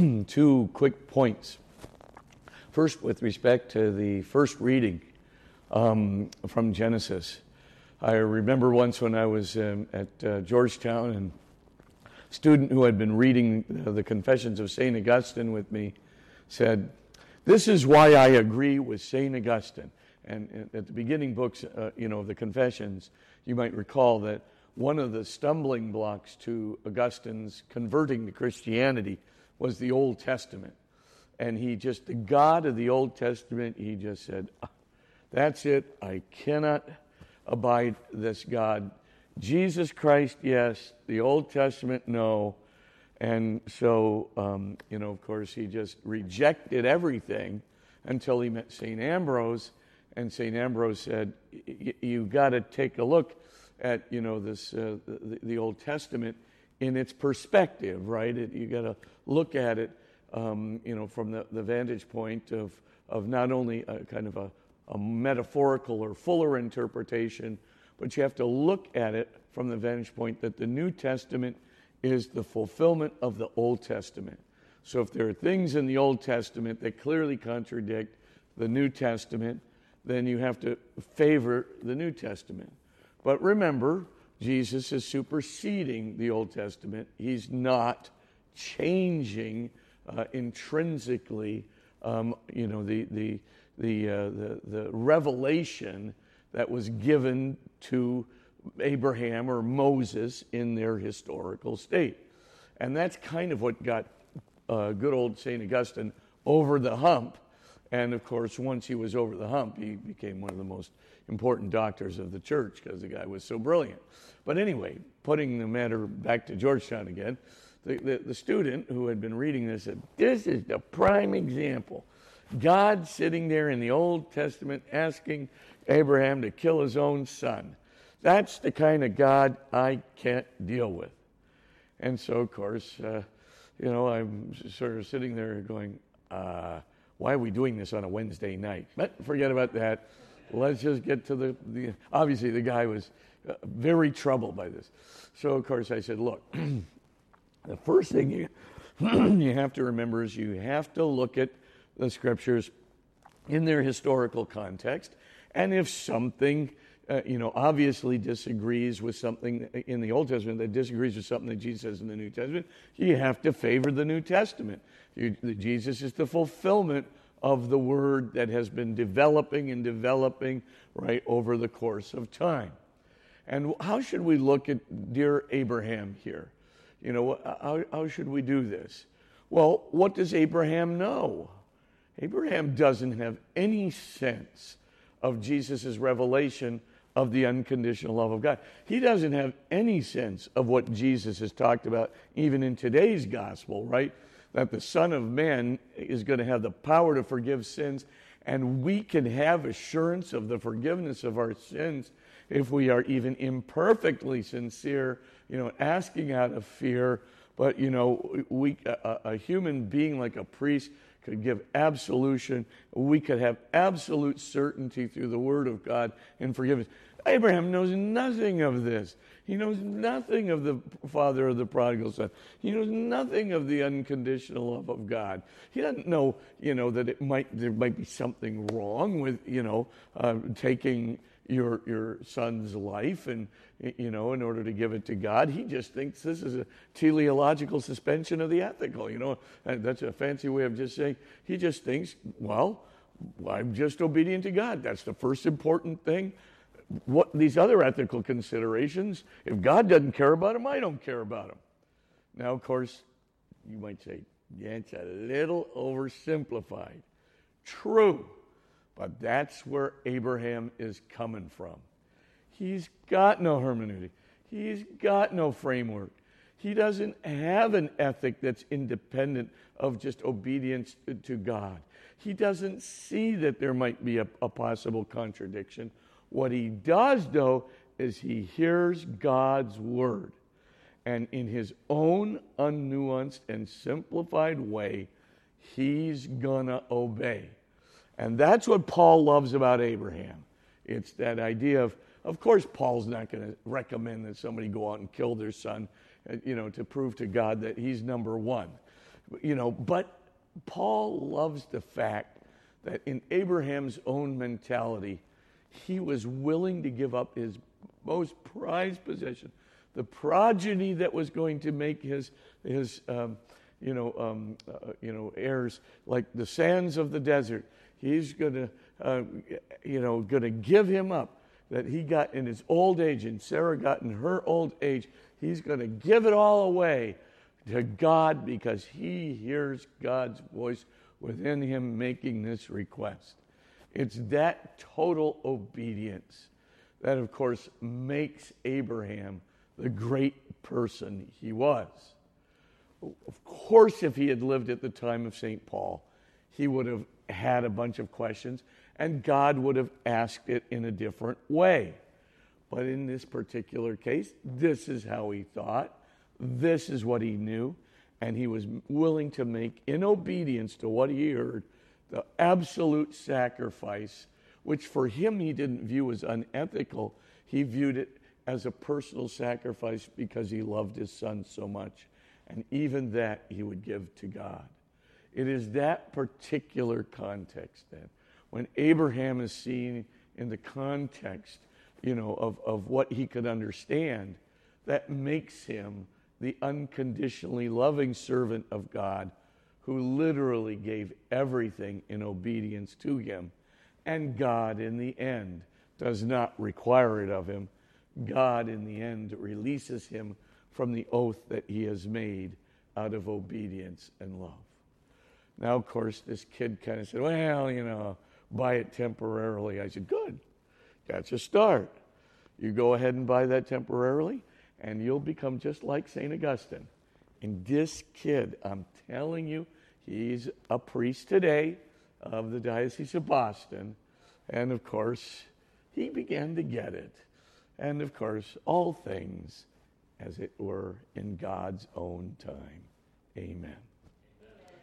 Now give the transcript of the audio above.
two quick points. First, with respect to the first reading from Genesis. I remember once when I was at Georgetown, and a student who had been reading the Confessions of St. Augustine with me said, "This is why I agree with St. Augustine." And at the beginning books, of the Confessions, you might recall that one of the stumbling blocks to Augustine's converting to Christianity was the Old Testament. And the God of the Old Testament, he just said, "That's it, I cannot abide this God. Jesus Christ, yes. The Old Testament, no." And so, of course, he just rejected everything until he met St. Ambrose. And St. Ambrose said, "You got to take a look at, the Old Testament in its perspective, right? You got to look at it, from the vantage point of not only a kind of a metaphorical or fuller interpretation, but you have to look at it from the vantage point that the New Testament is the fulfillment of the Old Testament. So if there are things in the Old Testament that clearly contradict the New Testament, then you have to favor the New Testament. But remember, Jesus is superseding the Old Testament. He's not changing intrinsically, the revelation that was given to Abraham or Moses in their historical state. And that's kind of what got good old St. Augustine over the hump. And of course, once he was over the hump, he became one of the most important doctors of the church because the guy was so brilliant. But anyway, putting the matter back to Georgetown again, the student who had been reading this said, "This is the prime example. God sitting there in the Old Testament asking Abraham to kill his own son. That's the kind of God I can't deal with." And so, of course, I'm sort of sitting there going, why are we doing this on a Wednesday night? But forget about that. Let's just get to the obviously the guy was very troubled by this. So, of course, I said, look, the first thing you have to remember is you have to look at the scriptures in their historical context. And if something, obviously disagrees with something in the Old Testament that disagrees with something that Jesus says in the New Testament, you have to favor the New Testament. Jesus is the fulfillment of the word that has been developing right over the course of time. And how should we look at dear Abraham here? How should we do this? Well, what does Abraham know? Abraham doesn't have any sense of Jesus' revelation of the unconditional love of God. He doesn't have any sense of what Jesus has talked about even in today's gospel, right? That the Son of Man is going to have the power to forgive sins, and we can have assurance of the forgiveness of our sins if we are even imperfectly sincere, asking out of fear. But, a human being like a priest could give absolution. We could have absolute certainty through the Word of God in forgiveness. Abraham knows nothing of this. He knows nothing of the father of the prodigal son. He knows nothing of the unconditional love of God. He doesn't know, that there might be something wrong with, taking your son's life and, in order to give it to God. He just thinks this is a teleological suspension of the ethical, That's a fancy way of just saying, he just thinks, well, I'm just obedient to God. That's the first important thing. What these other ethical considerations, if God doesn't care about them, I don't care about them. Now, of course, you might say, yeah, it's a little oversimplified. True, but that's where Abraham is coming from. He's got no hermeneutic. He's got no framework. He doesn't have an ethic that's independent of just obedience to God. He doesn't see that there might be a possible contradiction. What he does, though, is he hears God's word. And in his own unnuanced and simplified way, he's going to obey. And that's what Paul loves about Abraham. It's that idea of course, Paul's not going to recommend that somebody go out and kill their son, to prove to God that he's number one. But Paul loves the fact that in Abraham's own mentality, he was willing to give up his most prized possession, the progeny that was going to make his heirs like the sands of the desert. He's going to give him up. That he got in his old age, and Sarah got in her old age. He's going to give it all away to God because he hears God's voice within him making this request. It's that total obedience that, of course, makes Abraham the great person he was. Of course, if he had lived at the time of St. Paul, he would have had a bunch of questions, and God would have asked it in a different way. But in this particular case, this is how he thought. This is what he knew. And he was willing to make, in obedience to what he heard, the absolute sacrifice, which for him he didn't view as unethical. He viewed it as a personal sacrifice because he loved his son so much. And even that he would give to God. It is that particular context then, when Abraham is seen in the context, of what he could understand, that makes him the unconditionally loving servant of God who literally gave everything in obedience to him. And God, in the end, does not require it of him. God, in the end, releases him from the oath that he has made out of obedience and love. Now, of course, this kid kind of said, well, buy it temporarily. I said, good. That's a start. You go ahead and buy that temporarily, and you'll become just like St. Augustine. And this kid, I'm telling you, he's a priest today of the Diocese of Boston. And, of course, he began to get it. And, of course, all things, as it were, in God's own time. Amen.